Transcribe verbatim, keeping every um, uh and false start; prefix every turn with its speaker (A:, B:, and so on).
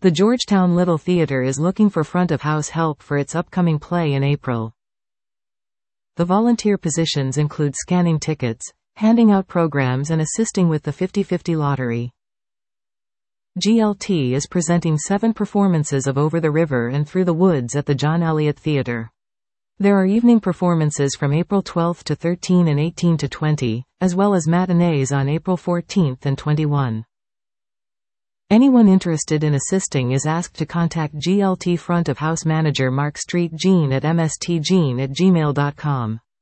A: The Georgetown Little Theatre is looking for front-of-house help for its upcoming play in April. The volunteer positions include scanning tickets, handing out programs and assisting with the fifty fifty lottery. G L T is presenting seven performances of Over the River and Through the Woods at the John Elliott Theatre. There are evening performances from April twelfth to thirteenth and eighteenth to twentieth, as well as matinees on April fourteenth and twenty-first. Anyone interested in assisting is asked to contact G L T front of house manager Mark Street Jean at m s t jean at gmail dot com.